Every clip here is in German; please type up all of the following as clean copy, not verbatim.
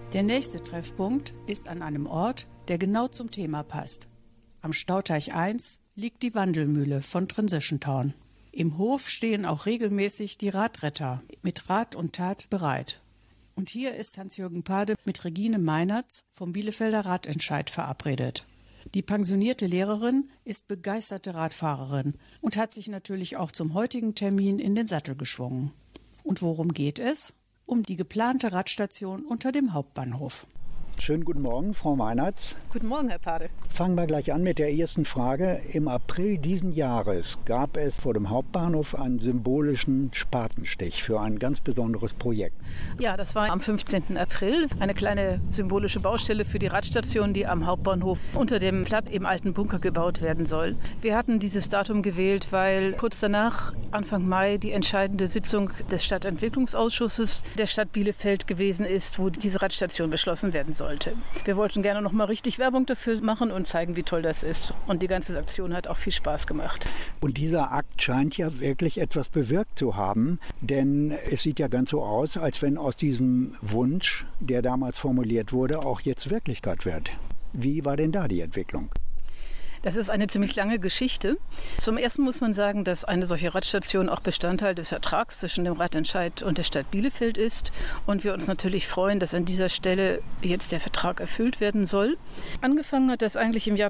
Der nächste Treffpunkt ist an einem Ort, der genau zum Thema passt. Am Stauteich 1 liegt die Wandelmühle von Transition-Town. Im Hof stehen auch regelmäßig die Radretter mit Rat und Tat bereit. Und hier ist Hans-Jürgen Pade mit Regine Meinertz vom Bielefelder Radentscheid verabredet. Die pensionierte Lehrerin ist begeisterte Radfahrerin und hat sich natürlich auch zum heutigen Termin in den Sattel geschwungen. Und worum geht es? Um die geplante Radstation unter dem Hauptbahnhof. Schönen guten Morgen, Frau Meinertz. Guten Morgen, Herr Pade. Fangen wir gleich an mit der ersten Frage. Im April diesen Jahres gab es vor dem Hauptbahnhof einen symbolischen Spatenstich für ein ganz besonderes Projekt. Ja, das war am 15. April eine kleine symbolische Baustelle für die Radstation, die am Hauptbahnhof unter dem Platt im alten Bunker gebaut werden soll. Wir hatten dieses Datum gewählt, weil kurz danach, Anfang Mai, die entscheidende Sitzung des Stadtentwicklungsausschusses der Stadt Bielefeld gewesen ist, wo diese Radstation beschlossen werden soll. Wir wollten gerne noch mal richtig Werbung dafür machen und zeigen, wie toll das ist. Und die ganze Aktion hat auch viel Spaß gemacht. Und dieser Akt scheint ja wirklich etwas bewirkt zu haben, denn es sieht ja ganz so aus, als wenn aus diesem Wunsch, der damals formuliert wurde, auch jetzt Wirklichkeit wird. Wie war denn da die Entwicklung? Das ist eine ziemlich lange Geschichte. Zum Ersten muss man sagen, dass eine solche Radstation auch Bestandteil des Vertrags zwischen dem Radentscheid und der Stadt Bielefeld ist. Und wir uns natürlich freuen, dass an dieser Stelle jetzt der Vertrag erfüllt werden soll. Angefangen hat das eigentlich im Jahr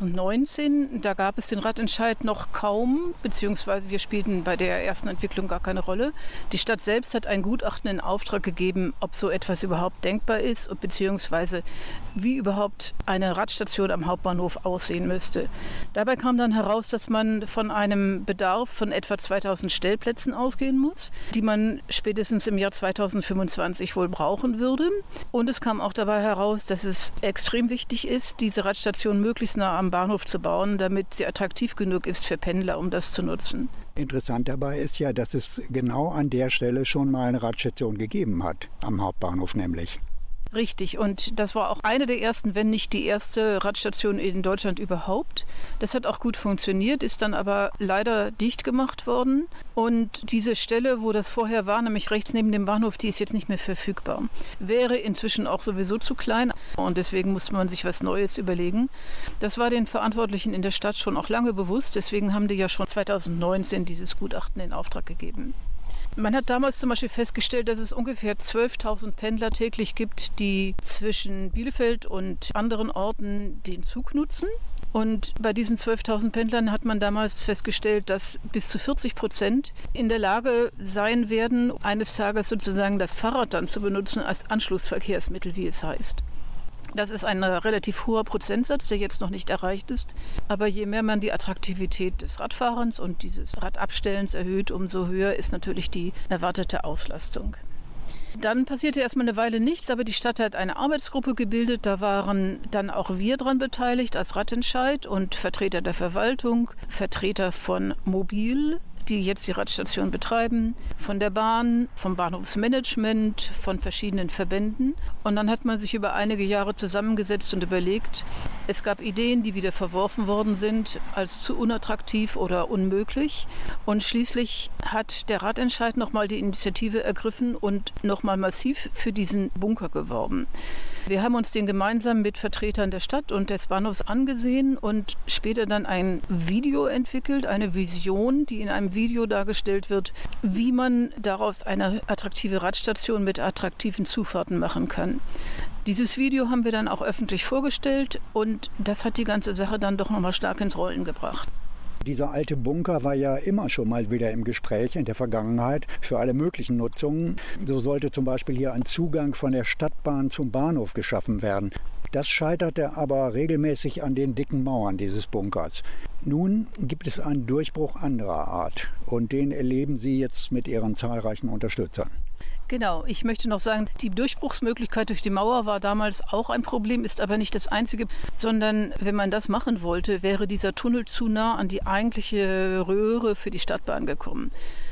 2019. Da gab es den Radentscheid noch kaum, beziehungsweise wir spielten bei der ersten Entwicklung gar keine Rolle. Die Stadt selbst hat ein Gutachten in Auftrag gegeben, ob so etwas überhaupt denkbar ist, beziehungsweise wie überhaupt eine Radstation am Hauptbahnhof aussehen müsste. Dabei kam dann heraus, dass man von einem Bedarf von etwa 2000 Stellplätzen ausgehen muss, die man spätestens im Jahr 2025 wohl brauchen würde. Und es kam auch dabei heraus, dass es extrem wichtig ist, diese Radstation möglichst nah am Bahnhof zu bauen, damit sie attraktiv genug ist für Pendler, um das zu nutzen. Interessant dabei ist ja, dass es genau an der Stelle schon mal eine Radstation gegeben hat, am Hauptbahnhof nämlich. Richtig, und das war auch eine der ersten, wenn nicht die erste Radstation in Deutschland überhaupt. Das hat auch gut funktioniert, ist dann aber leider dicht gemacht worden. Und diese Stelle, wo das vorher war, nämlich rechts neben dem Bahnhof, die ist jetzt nicht mehr verfügbar. Wäre inzwischen auch sowieso zu klein und deswegen musste man sich was Neues überlegen. Das war den Verantwortlichen in der Stadt schon auch lange bewusst, deswegen haben die ja schon 2019 dieses Gutachten in Auftrag gegeben. Man hat damals zum Beispiel festgestellt, dass es ungefähr 12.000 Pendler täglich gibt, die zwischen Bielefeld und anderen Orten den Zug nutzen. Und bei diesen 12.000 Pendlern hat man damals festgestellt, dass bis zu 40% in der Lage sein werden, eines Tages sozusagen das Fahrrad dann zu benutzen als Anschlussverkehrsmittel, wie es heißt. Das ist ein relativ hoher Prozentsatz, der jetzt noch nicht erreicht ist. Aber je mehr man die Attraktivität des Radfahrens und dieses Radabstellens erhöht, umso höher ist natürlich die erwartete Auslastung. Dann passierte erstmal eine Weile nichts, aber die Stadt hat eine Arbeitsgruppe gebildet. Da waren dann auch wir dran beteiligt als Radentscheid und Vertreter der Verwaltung, Vertreter von Mobil, die jetzt die Radstation betreiben, von der Bahn, vom Bahnhofsmanagement, von verschiedenen Verbänden. Und dann hat man sich über einige Jahre zusammengesetzt und überlegt, es gab Ideen, die wieder verworfen worden sind, als zu unattraktiv oder unmöglich. Und schließlich hat der Radentscheid nochmal die Initiative ergriffen und nochmal massiv für diesen Bunker geworben. Wir haben uns den gemeinsam mit Vertretern der Stadt und des Bahnhofs angesehen und später dann ein Video entwickelt, eine Vision, die in einem Video dargestellt wird, wie man daraus eine attraktive Radstation mit attraktiven Zufahrten machen kann. Dieses Video haben wir dann auch öffentlich vorgestellt und das hat die ganze Sache dann doch nochmal stark ins Rollen gebracht. Dieser alte Bunker war ja immer schon mal wieder im Gespräch in der Vergangenheit für alle möglichen Nutzungen. So sollte zum Beispiel hier ein Zugang von der Stadtbahn zum Bahnhof geschaffen werden. Das scheiterte aber regelmäßig an den dicken Mauern dieses Bunkers. Nun gibt es einen Durchbruch anderer Art und den erleben Sie jetzt mit Ihren zahlreichen Unterstützern. Genau, ich möchte noch sagen, die Durchbruchsmöglichkeit durch die Mauer war damals auch ein Problem, ist aber nicht das einzige, sondern wenn man das machen wollte, wäre dieser Tunnel zu nah an die eigentliche Röhre für die Stadtbahn gekommen.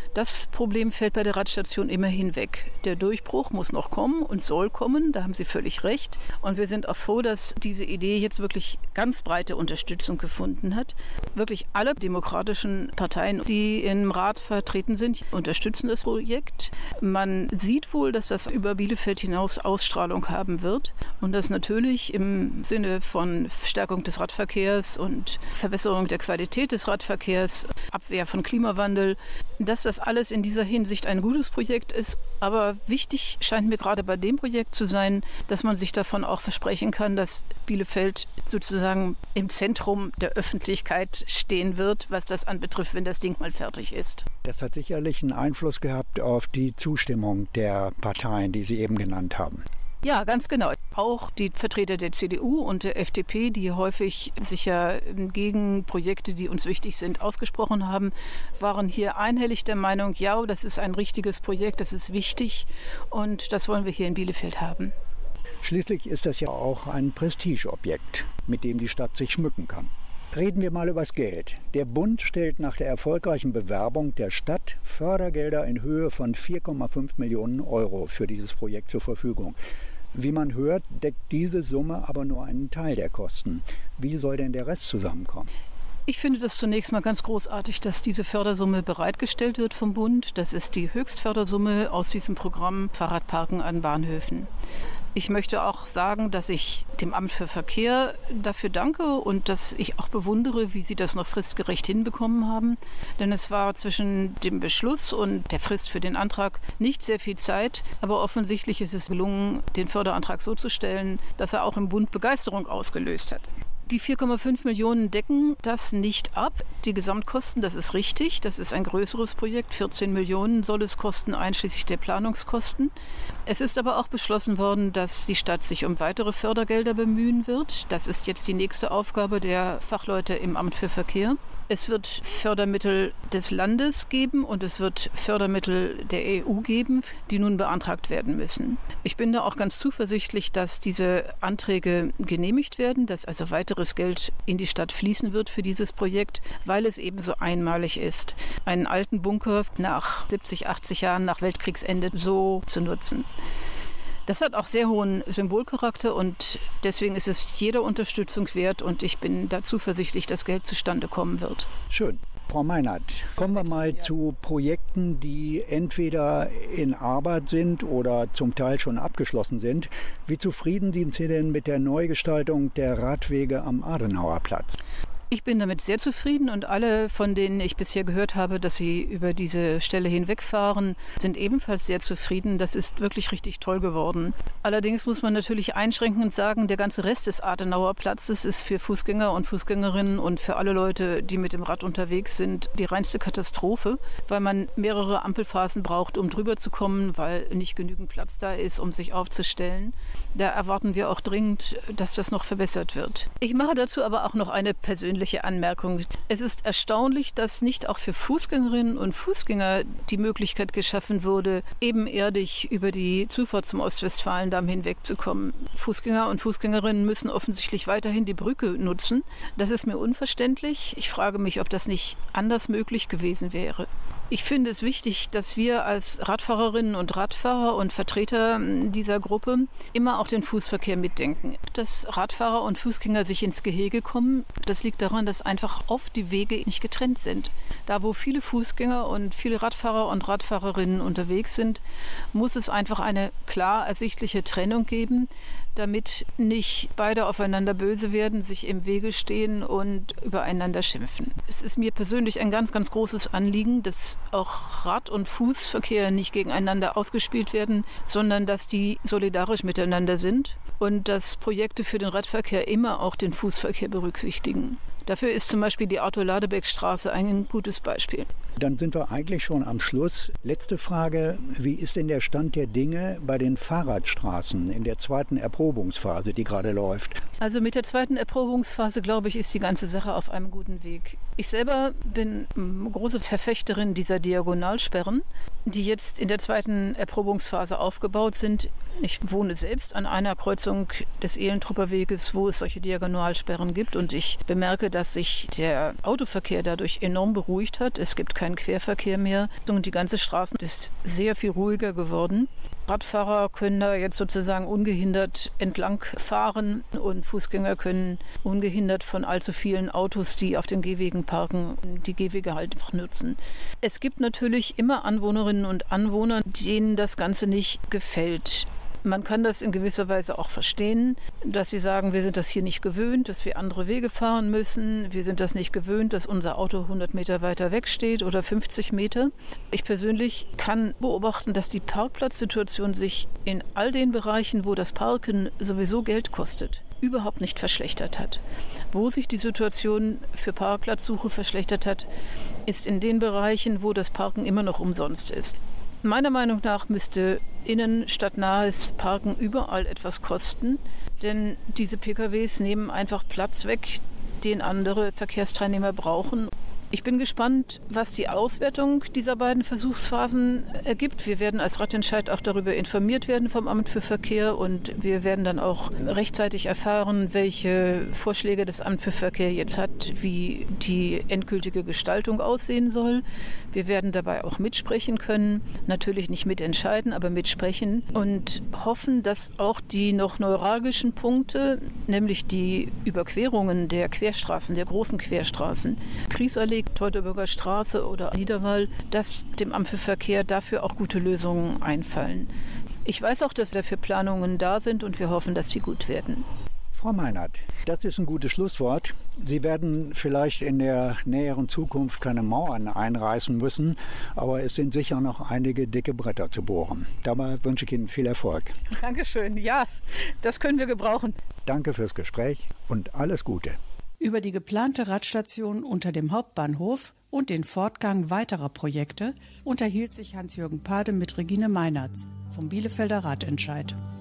Das Problem fällt bei der Radstation immerhin weg. Der Durchbruch muss noch kommen und soll kommen, da haben Sie völlig recht. Und wir sind auch froh, dass diese Idee jetzt wirklich ganz breite Unterstützung gefunden hat. Wirklich alle demokratischen Parteien, die im Rat vertreten sind, unterstützen das Projekt. Man sieht wohl, dass das über Bielefeld hinaus Ausstrahlung haben wird und das natürlich im Sinne von Stärkung des Radverkehrs und Verbesserung der Qualität des Radverkehrs, Abwehr von Klimawandel, dass das alles in dieser Hinsicht ein gutes Projekt ist. Aber wichtig scheint mir gerade bei dem Projekt zu sein, dass man sich davon auch versprechen kann, dass Bielefeld sozusagen im Zentrum der Öffentlichkeit stehen wird, was das anbetrifft, wenn das Ding mal fertig ist. Das hat sicherlich einen Einfluss gehabt auf die Zustimmung der Parteien, die Sie eben genannt haben. Ja, ganz genau. Auch die Vertreter der CDU und der FDP, die häufig sich ja gegen Projekte, die uns wichtig sind, ausgesprochen haben, waren hier einhellig der Meinung, ja, das ist ein richtiges Projekt, das ist wichtig und das wollen wir hier in Bielefeld haben. Schließlich ist das ja auch ein Prestigeobjekt, mit dem die Stadt sich schmücken kann. Reden wir mal über das Geld. Der Bund stellt nach der erfolgreichen Bewerbung der Stadt Fördergelder in Höhe von 4,5 Millionen Euro für dieses Projekt zur Verfügung. Wie man hört, deckt diese Summe aber nur einen Teil der Kosten. Wie soll denn der Rest zusammenkommen? Ich finde das zunächst mal ganz großartig, dass diese Fördersumme bereitgestellt wird vom Bund. Das ist die Höchstfördersumme aus diesem Programm Fahrradparken an Bahnhöfen. Ich möchte auch sagen, dass ich dem Amt für Verkehr dafür danke und dass ich auch bewundere, wie sie das noch fristgerecht hinbekommen haben. Denn es war zwischen dem Beschluss und der Frist für den Antrag nicht sehr viel Zeit. Aber offensichtlich ist es gelungen, den Förderantrag so zu stellen, dass er auch im Bund Begeisterung ausgelöst hat. Die 4,5 Millionen decken das nicht ab. Die Gesamtkosten, das ist richtig. Das ist ein größeres Projekt. 14 Millionen soll es kosten, einschließlich der Planungskosten. Es ist aber auch beschlossen worden, dass die Stadt sich um weitere Fördergelder bemühen wird. Das ist jetzt die nächste Aufgabe der Fachleute im Amt für Verkehr. Es wird Fördermittel des Landes geben und es wird Fördermittel der EU geben, die nun beantragt werden müssen. Ich bin da auch ganz zuversichtlich, dass diese Anträge genehmigt werden, dass also weiteres Geld in die Stadt fließen wird für dieses Projekt, weil es eben so einmalig ist, einen alten Bunker nach 70, 80 Jahren nach Weltkriegsende so zu nutzen. Das hat auch sehr hohen Symbolcharakter und deswegen ist es jeder Unterstützung wert und ich bin da zuversichtlich, dass Geld zustande kommen wird. Schön. Frau Meinert, kommen wir mal zu Projekten, die entweder in Arbeit sind oder zum Teil schon abgeschlossen sind. Wie zufrieden sind Sie denn mit der Neugestaltung der Radwege am Adenauerplatz? Ich bin damit sehr zufrieden und alle, von denen ich bisher gehört habe, dass sie über diese Stelle hinwegfahren, sind ebenfalls sehr zufrieden. Das ist wirklich richtig toll geworden. Allerdings muss man natürlich einschränken und sagen, der ganze Rest des Adenauerplatzes ist für Fußgänger und Fußgängerinnen und für alle Leute, die mit dem Rad unterwegs sind, die reinste Katastrophe, weil man mehrere Ampelphasen braucht, um drüber zu kommen, weil nicht genügend Platz da ist, um sich aufzustellen. Da erwarten wir auch dringend, dass das noch verbessert wird. Ich mache dazu aber auch noch eine persönliche Anmerkung. Es ist erstaunlich, dass nicht auch für Fußgängerinnen und Fußgänger die Möglichkeit geschaffen wurde, ebenerdig über die Zufahrt zum Ostwestfalendamm hinwegzukommen. Fußgänger und Fußgängerinnen müssen offensichtlich weiterhin die Brücke nutzen. Das ist mir unverständlich. Ich frage mich, ob das nicht anders möglich gewesen wäre. Ich finde es wichtig, dass wir als Radfahrerinnen und Radfahrer und Vertreter dieser Gruppe immer auch den Fußverkehr mitdenken. Dass Radfahrer und Fußgänger sich ins Gehege kommen, das liegt daran, dass einfach oft die Wege nicht getrennt sind. Da, wo viele Fußgänger und viele Radfahrer und Radfahrerinnen unterwegs sind, muss es einfach eine klar ersichtliche Trennung geben, damit nicht beide aufeinander böse werden, sich im Wege stehen und übereinander schimpfen. Es ist mir persönlich ein ganz, ganz großes Anliegen, dass auch Rad- und Fußverkehr nicht gegeneinander ausgespielt werden, sondern dass die solidarisch miteinander sind und dass Projekte für den Radverkehr immer auch den Fußverkehr berücksichtigen. Dafür ist zum Beispiel die Otto-Ladebeck-Straße ein gutes Beispiel. Dann sind wir eigentlich schon am Schluss. Letzte Frage, wie ist denn der Stand der Dinge bei den Fahrradstraßen in der zweiten Erprobungsphase, die gerade läuft? Also mit der zweiten Erprobungsphase, glaube ich, ist die ganze Sache auf einem guten Weg. Ich selber bin große Verfechterin dieser Diagonalsperren, die jetzt in der zweiten Erprobungsphase aufgebaut sind. Ich wohne selbst an einer Kreuzung des Elentrupper Weges, wo es solche Diagonalsperren gibt und ich bemerke, dass sich der Autoverkehr dadurch enorm beruhigt hat. Es gibt keine keinen Querverkehr mehr. Und die ganze Straße ist sehr viel ruhiger geworden. Radfahrer können da jetzt sozusagen ungehindert entlang fahren und Fußgänger können ungehindert von allzu vielen Autos, die auf den Gehwegen parken, die Gehwege halt einfach nutzen. Es gibt natürlich immer Anwohnerinnen und Anwohner, denen das Ganze nicht gefällt. Man kann das in gewisser Weise auch verstehen, dass sie sagen, wir sind das hier nicht gewöhnt, dass wir andere Wege fahren müssen. Wir sind das nicht gewöhnt, dass unser Auto 100 Meter weiter weg steht oder 50 Meter. Ich persönlich kann beobachten, dass die Parkplatzsituation sich in all den Bereichen, wo das Parken sowieso Geld kostet, überhaupt nicht verschlechtert hat. Wo sich die Situation für Parkplatzsuche verschlechtert hat, ist in den Bereichen, wo das Parken immer noch umsonst ist. Meiner Meinung nach müsste innenstadtnahes Parken überall etwas kosten, denn diese PKWs nehmen einfach Platz weg, den andere Verkehrsteilnehmer brauchen. Ich bin gespannt, was die Auswertung dieser beiden Versuchsphasen ergibt. Wir werden als Radentscheid auch darüber informiert werden vom Amt für Verkehr und wir werden dann auch rechtzeitig erfahren, welche Vorschläge das Amt für Verkehr jetzt hat, wie die endgültige Gestaltung aussehen soll. Wir werden dabei auch mitsprechen können, natürlich nicht mitentscheiden, aber mitsprechen und hoffen, dass auch die noch neuralgischen Punkte, nämlich die Überquerungen der Querstraßen, der großen Querstraßen, Priesallee, Teutoburger Straße oder Niederwall, dass dem Amt für Verkehr dafür auch gute Lösungen einfallen. Ich weiß auch, dass dafür Planungen da sind und wir hoffen, dass die gut werden. Frau Meinert, das ist ein gutes Schlusswort. Sie werden vielleicht in der näheren Zukunft keine Mauern einreißen müssen, aber es sind sicher noch einige dicke Bretter zu bohren. Dabei wünsche ich Ihnen viel Erfolg. Dankeschön. Ja, das können wir gebrauchen. Danke fürs Gespräch und alles Gute. Über die geplante Radstation unter dem Hauptbahnhof und den Fortgang weiterer Projekte unterhielt sich Hans-Jürgen Pade mit Regine Meinertz vom Bielefelder Radentscheid.